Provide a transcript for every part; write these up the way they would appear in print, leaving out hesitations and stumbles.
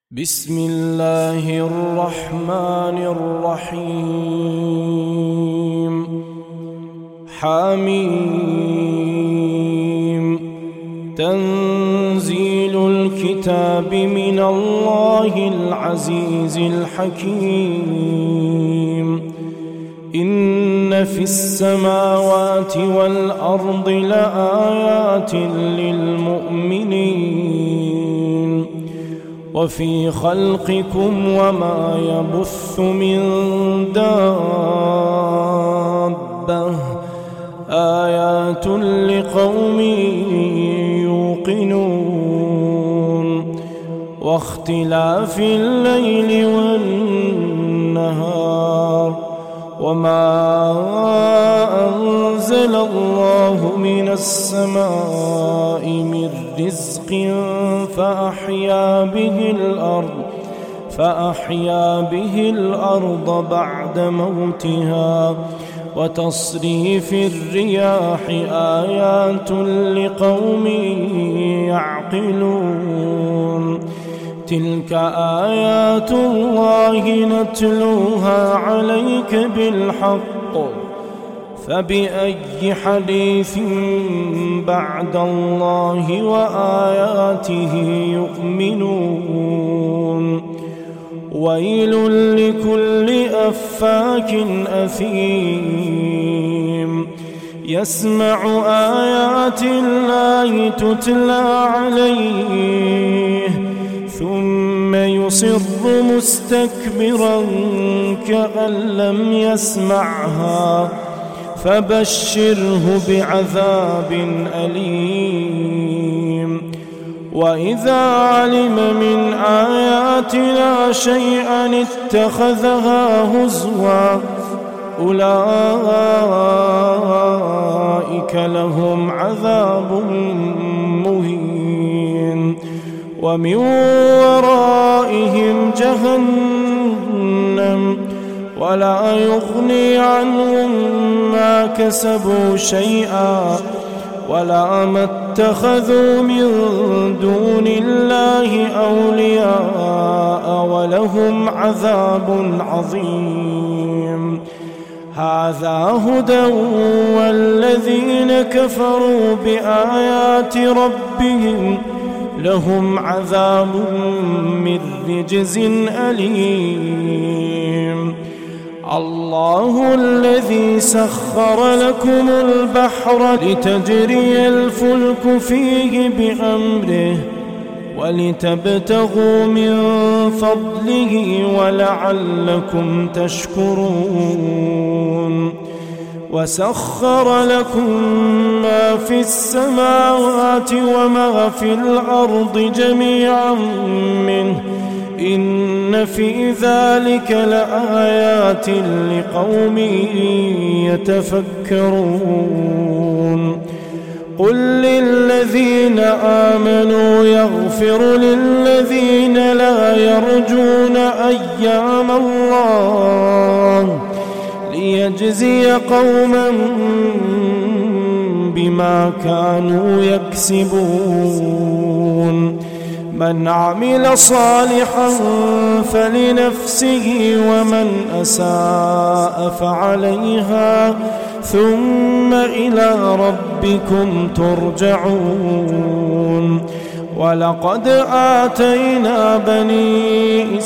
بسم الله الرحمن الرحيم. حميم. تنزيل الكتاب من الله العزيز الحكيم. إن في السماوات والأرض لآيات للمؤمنين وفي خلقكم وما يبث من دابة آيات لقوم يوقنون. واختلاف الليل والنهار وما أنزل الله من السماء من رزق فأحيا به الأرض بعد موتها وتصريف الرياح آيات لقوم يعقلون. تلك آيات الله نتلوها عليك بالحق فبأي حديث بعد الله وآياته يؤمنون. ويل لكل أفاك أثيم يسمع آيات الله تتلى عليه ثم يصر مستكبرا كأن لم يسمعها فبشره بعذاب أليم. وإذا علم من آياتنا شيئا اتخذها هزوا أولئك لهم عذاب مهين ومن ورائهم جهنم ولا يغني عنهم ما كسبوا شيئا ولا ما اتخذوا من دون الله أولياء ولهم عذاب عظيم. هذا هدى والذين كفروا بآيات ربهم لهم عذاب من رجز أليم. الله الذي سخر لكم البحر لتجري الفلك فيه بأمره ولتبتغوا من فضله ولعلكم تشكرون. وسخر لكم ما في السماوات وما في الأرض جميعا منه إن في ذلك لآيات لقوم يتفكرون. قل للذين آمنوا يغفر للذين لا يرجون أيام الله ليجزي قوما بما كانوا يكسبون. من عمل صالحا فلنفسه ومن أساء فعليها ثم إلى ربكم ترجعون. ولقد آتينا بني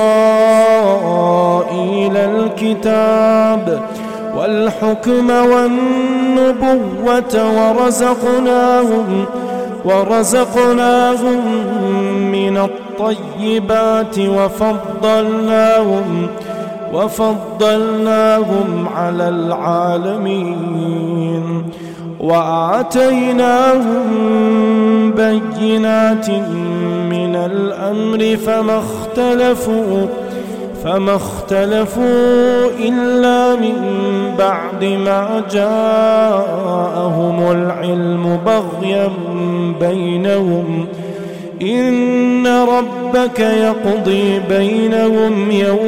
إسرائيل الكتاب والحكم والنبوة ورزقناهم من الطيبات وفضلناهم على العالمين وآتيناهم بينات من الأمر فما اختلفوا إلا من بعد ما جاءهم العلم بغيا بينهم إن ربك يقضي بينهم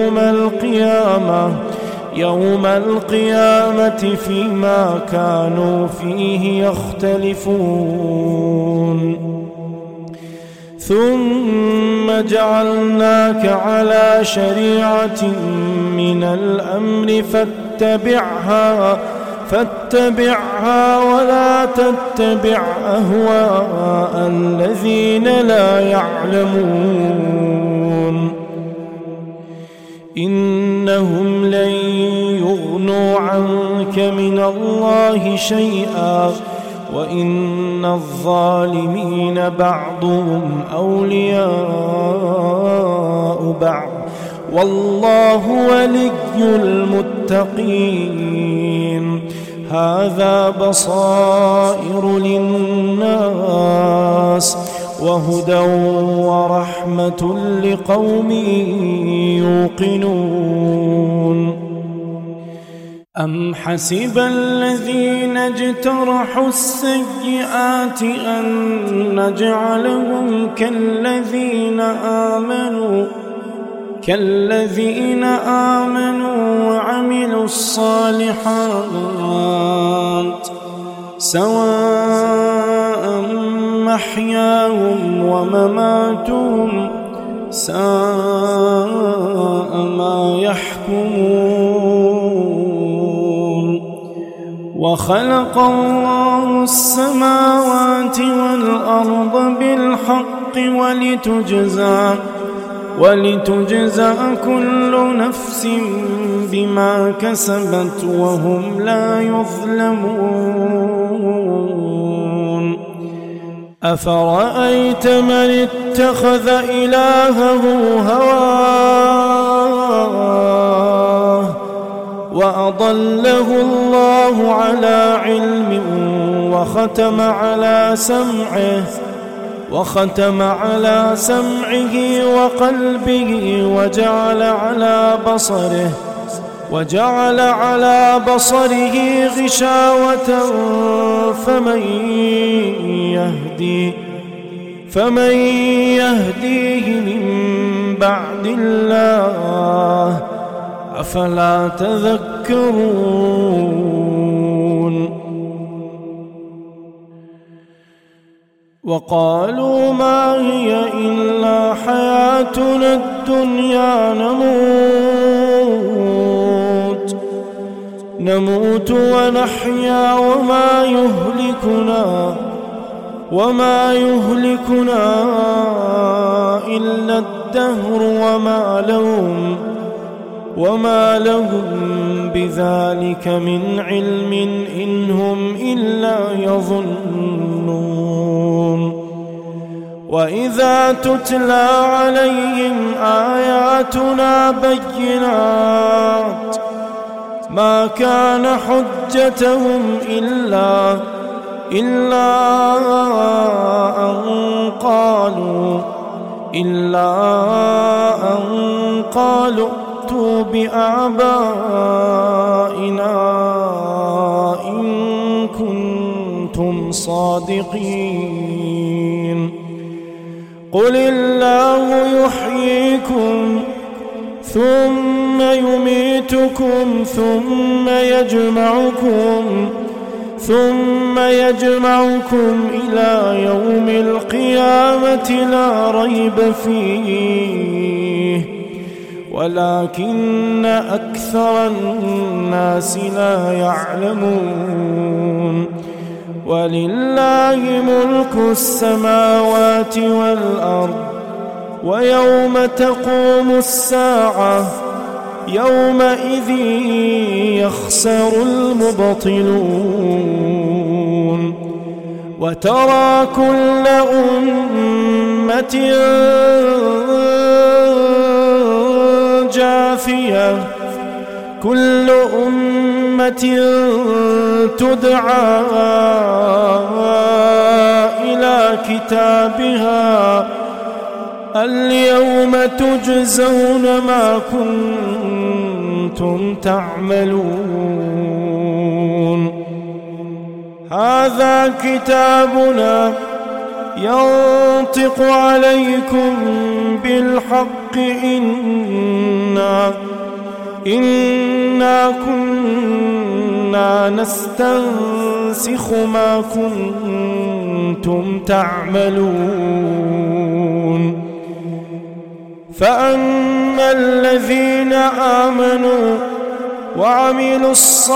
يوم القيامة فيما كانوا فيه يختلفون. ثم جعلناك على شريعة من الأمر فاتبعها ولا تتبع أهواء الذين لا يعلمون إنهم لن يغنوا عنك من الله شيئا وإن الظالمين بعضهم أولياء بعض والله ولي المتقين هذا بصائر للناس وهدى ورحمة لقوم يوقنون أم حسب الذين اجترحوا السيئات أن نجعلهم كالذين آمنوا وعملوا الصالحات سواء محياهم ومماتهم ساء ما يحكمون وخلق الله السماوات والأرض بالحق ولتجزى كل نفس بما كسبت وهم لا يظلمون أفرأيت من اتخذ إلهه هواه وأضله الله على علم وختم على سمعه وقلبه وجعل على بصره غشاوة فمن يهديه من بعد الله أفلا تذكرون وقالوا ما هي إلا حياتنا الدنيا نموت ونحيا وما يهلكنا إلا الدهر وما لهم بذلك من علم إن هم إلا يظنون وإذا تتلى عليهم آياتنا بينات ما كان حجتهم إلا أن قالوا ائتوا بآبائنا إن كنتم صادقين قل الله يحييكم ثم يميتكم ثم يجمعكم إلى يوم القيامة لا ريب فيه ولكن أكثر الناس لا يعلمون ولله ملك السماوات والأرض ويوم تقوم الساعة يومئذ يخسر المبطلون وترى كل أمة جاثية كل أمة تدعى إلى كتابها اليوم تجزون ما كنتم تعملون هذا كتابنا ينطق عليكم بالحق إنا كنا نستنسخ ما كنتم كنتم تعملون. فأما الذين آمنوا وعملوا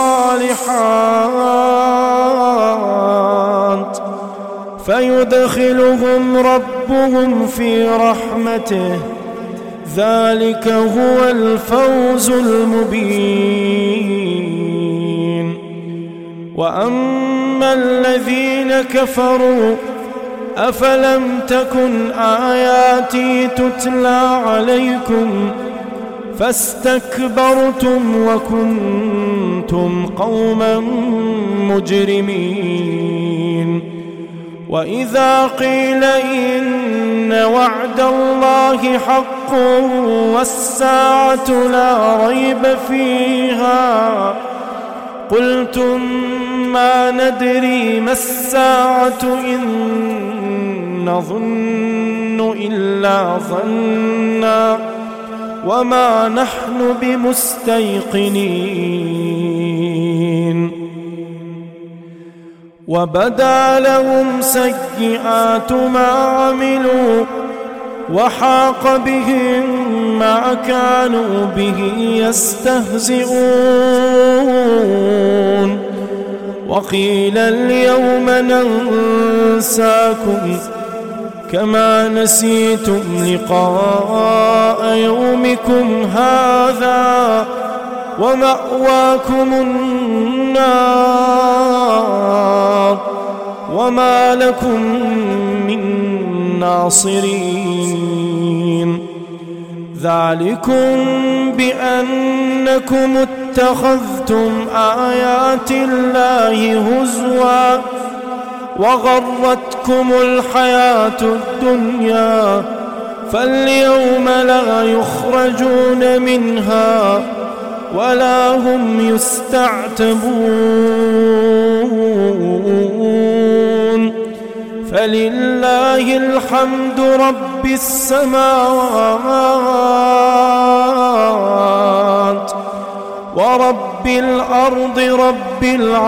الصالحات فيدخلهم ربهم في رحمته، ذلك هو الفوز المبين. وأما الذين كفروا أفلم تكن آياتي تتلى عليكم فاستكبرتم وكنتم قوما مجرمين. وإذا قيل إن وعد الله حق والساعة لا ريب فيها قلتم ما ندري ما الساعة إن نظن إلا ظنا وما نحن بمستيقنين. وبدا لهم سيئات ما عملوا وحاق بهم ما كانوا به يستهزئون. وقيل اليوم ننساكم كما نسيتم لقاء يومكم هذا ومأواكم النار وما لكم من ناصرين. ذلكم بأنكم اتخذتم آيات الله هزوا وغرتكم الحياة الدنيا فاليوم لا يخرجون منها ولا هم يستعتبون. فلله الحمد رب السماوات ورب الأرض رب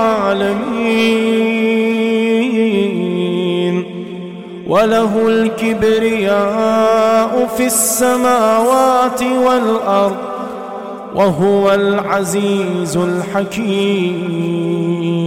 العالمين، وله الكبرياء في السماوات والأرض وهو العزيز الحكيم.